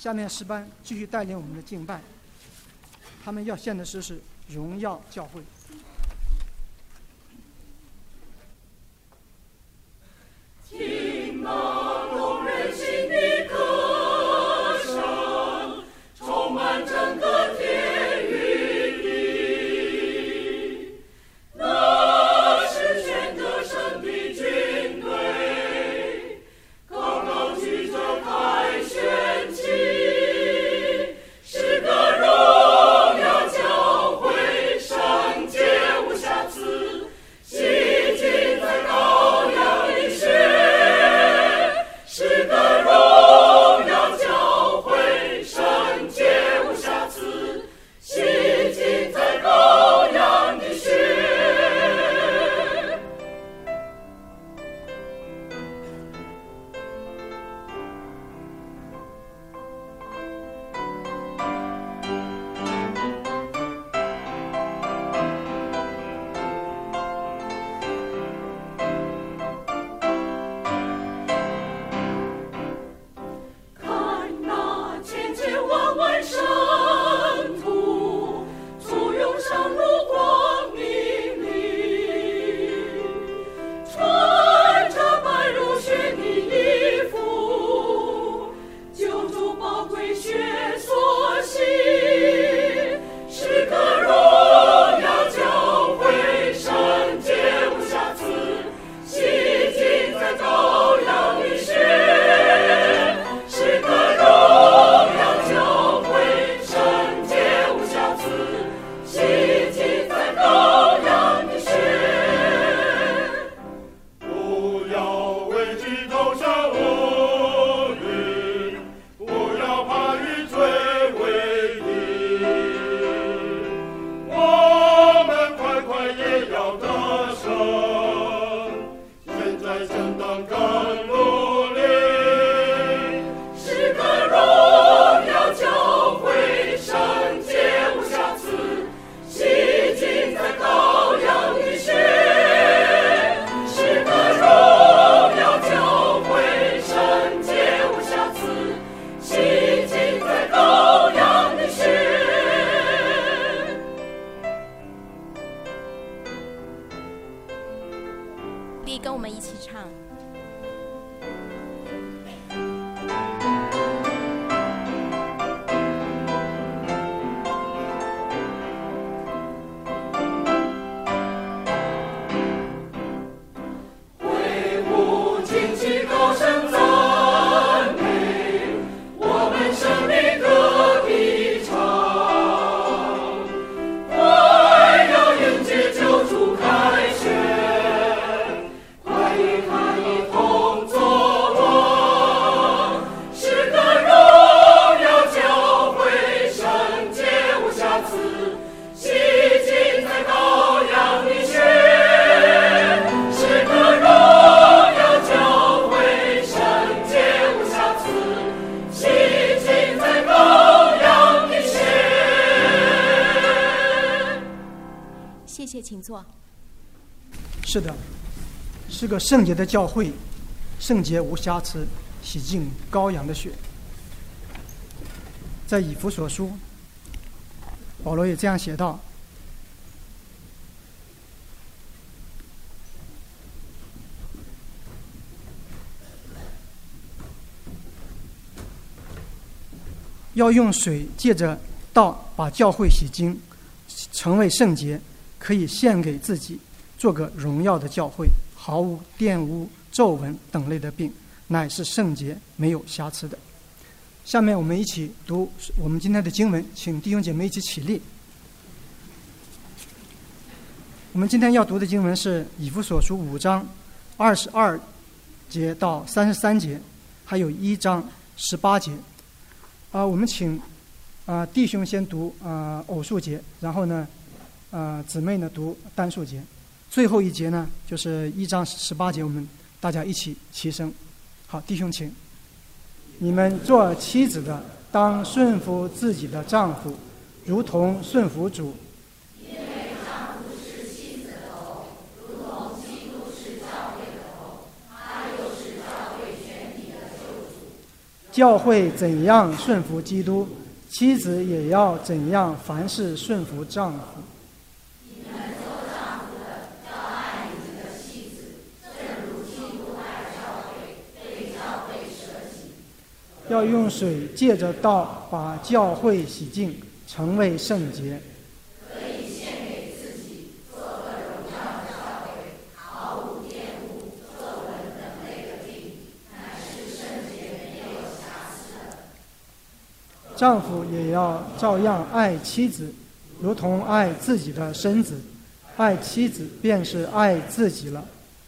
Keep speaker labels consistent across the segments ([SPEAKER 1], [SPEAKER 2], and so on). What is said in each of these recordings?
[SPEAKER 1] 下面诗班继续带领我们的敬拜，他们要献的诗是荣耀教会。
[SPEAKER 2] 听那动人心的歌声，充满整个天与地。那是全得胜的军队，高高举着凯旋旗，是个荣耀教会，圣洁无瑕疵，洗净在羔羊的血。是个荣耀教会，圣洁无瑕疵，洗净在羔羊的血。看那千千万万圣徒，簇拥上路光明里，穿着白如雪的衣服，救主宝贵血所洗，是个荣耀教会，圣洁无瑕疵，洗净在羔羊的血。是个荣耀教会，圣洁无瑕疵，洗净在羔羊的血。不要畏惧头上乌云，不要怕雨吹为敌。我们快快也要得胜，现在正当更努力。是个荣耀教会，圣洁无瑕疵，洗净在羔羊的血。是个荣耀教会，圣洁无瑕疵，洗净在羔羊的血。
[SPEAKER 3] 弟跟我们一起唱。
[SPEAKER 2] 挥舞旌旗高声赞美，我们生命歌的唱，快要迎接救主凯旋，快与他一同作王。是个荣耀教会，圣洁无瑕疵，洗净在羔羊的血。是个荣耀教会，圣洁无瑕疵，洗净在羔羊的血。
[SPEAKER 3] 谢谢，请坐。
[SPEAKER 1] 是的，是个圣洁的教会，圣洁无瑕疵，洗净羔羊的血。在以弗所书，保罗也这样写道：要用水借着道把教会洗净，成为圣洁，可以献给自己，做个荣耀的教会，毫无玷污、皱纹等类的病，乃是圣洁没有瑕疵的。下面我们一起读我们今天的经文，请弟兄姐妹一起起立。我们今天要读的经文是以弗所书5章22节到33节，还有1章18节。我们请弟兄先读偶数节，然后呢姊妹呢读单数节，最后一节呢就是1章18节，我们大家一起齐声。好，弟兄请。你们做妻子的当顺服自己的丈夫，如同顺服主。
[SPEAKER 2] 因为丈夫是妻子的头，如同基督是教会的头，他又是教会全体的救主。
[SPEAKER 1] 教会怎样顺服基督，妻子也要怎样凡事顺服丈夫。要用水借着道把教会洗净，成为圣洁。丈夫也要照样爱妻子，如同爱自己的身子，爱妻子便是爱自己了。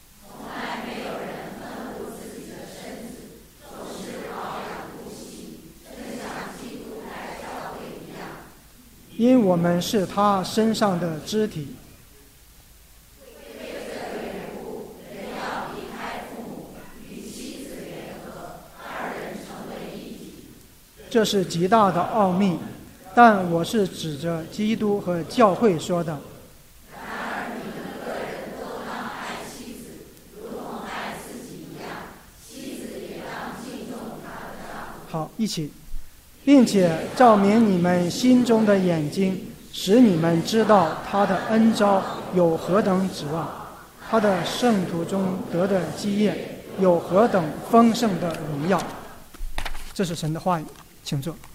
[SPEAKER 1] 因我们是他身上的肢体。这是极大的奥秘，但我是指着基督和教会说的。好，一起，并且照明你们心中的眼睛，使你们知道他的恩召有何等指望，他的圣徒中得的基业有何等丰盛的荣耀。这是神的话语，请坐。